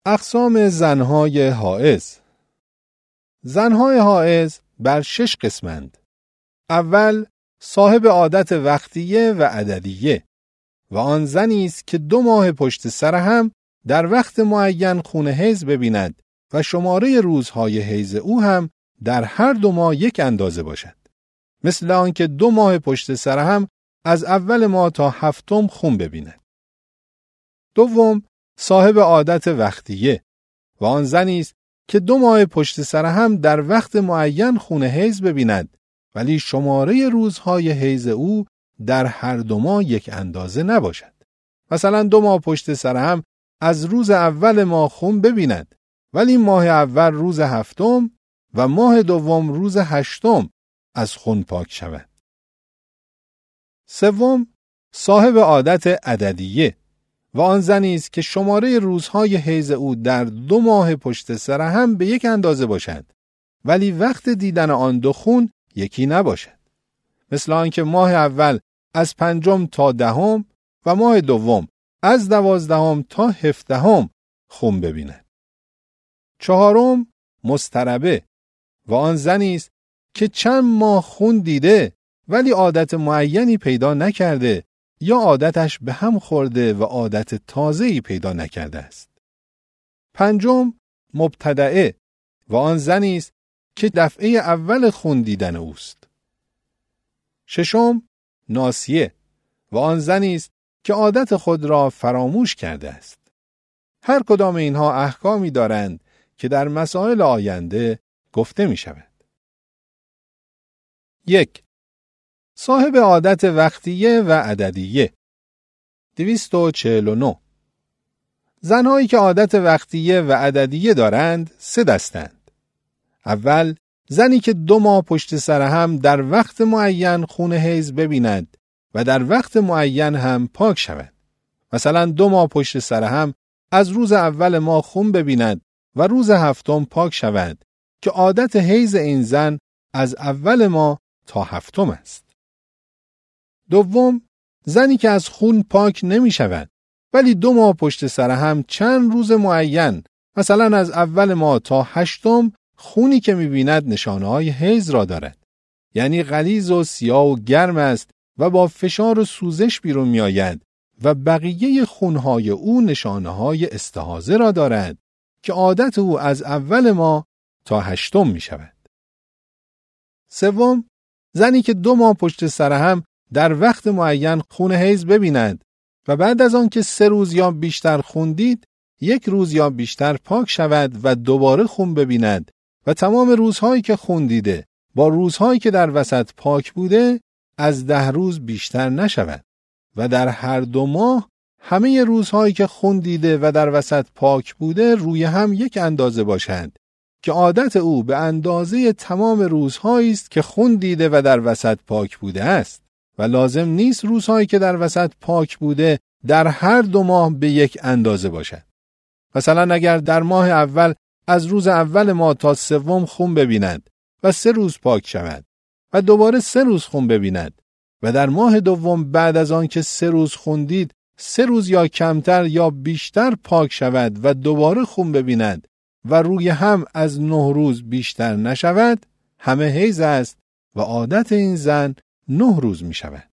اقسام زنهای حائض. زنهای حائض بر 6 قسمند. اول، صاحب عادت وقتیه و عددیه و آن زنی است که 2 ماه پشت سر هم در وقت معین خون حیض ببیند و شماره روزهای حیض او هم در هر 2 ماه یک اندازه باشد. مثل آنکه 2 ماه پشت سر هم از اول ماه تا 7م خون ببیند. دوم، صاحب عادت وقتیه و آن زنی است که 2 ماه پشت سر هم در وقت معین خون حیض ببیند ولی شماره روزهای حیض او در هر 2 ماه یک اندازه نباشد. مثلا 2 ماه پشت سر هم از روز اول ماه خون ببیند ولی ماه اول روز 7م و ماه دوم روز 8م از خون پاک شود. سوم، صاحب عادت عددیه و آن زنی است که شماره روزهای حیض او در 2 ماه پشت سر هم به یک اندازه باشد ولی وقت دیدن آن 2 خون یکی نباشد. مثل آنکه ماه اول از 5م تا 10م و ماه دوم از 12م تا 17م خون ببیند. چهارم، مضطربه و آن زنی است که چند ماه خون دیده ولی عادت معینی پیدا نکرده یا عادتش به هم خورده و عادت تازه‌ای پیدا نکرده است. پنجم، مبتدعه و آن زنی است که دفعه اول خون دیدن اوست. ششم، ناسیه و آن زنی است که عادت خود را فراموش کرده است. هر کدام اینها احکامی دارند که در مسائل آینده گفته می شود. 1. صاحب عادت وقتیه و عددیه. 249. زنهایی که عادت وقتیه و عددیه دارند 3 دستند. اول، زنی که 2 ماه پشت سر هم در وقت معین خون حیض ببیند و در وقت معین هم پاک شود. مثلا 2 ماه پشت سر هم از روز اول ماه خون ببیند و روز 7م پاک شود که عادت حیض این زن از اول ماه تا 7م است. دوم، زنی که از خون پاک نمی شود ولی 2 ماه پشت سر هم چند روز معین مثلا از اول ماه تا 8م خونی که می بیند نشانه های حیض را دارد. یعنی غلیظ و سیاه و گرم است و با فشار و سوزش بیرون می آید و بقیه خونهای او نشانه های استحاضه را دارد که عادت او از اول ماه تا 8م می شود. سوم، زنی که 2 ماه پشت سر هم در وقت معین خون حیض ببیند و بعد از آن که 3 روز یا بیشتر خون دید 1 روز یا بیشتر پاک شود و دوباره خون ببیند و تمام روزهایی که خون دیده با روزهایی که در وسط پاک بوده از 10 روز بیشتر نشود و در هر 2 ماه همه روزهایی که خون دیده و در وسط پاک بوده روی هم یک اندازه باشند که عادت او به اندازه تمام روزهایی است که خون دیده و در وسط پاک بوده است و لازم نیست روزهایی که در وسط پاک بوده در هر 2 ماه به یک اندازه باشد. مثلا اگر در ماه اول از روز اول ماه تا 3م خون ببیند و 3 روز پاک شود و دوباره 3 روز خون ببیند و در ماه دوم بعد از آن که 3 روز خون دید 3 روز یا کمتر یا بیشتر پاک شود و دوباره خون ببیند و روی هم از 9 روز بیشتر نشود همه حیض است و عادت این زن 9 روز می شود.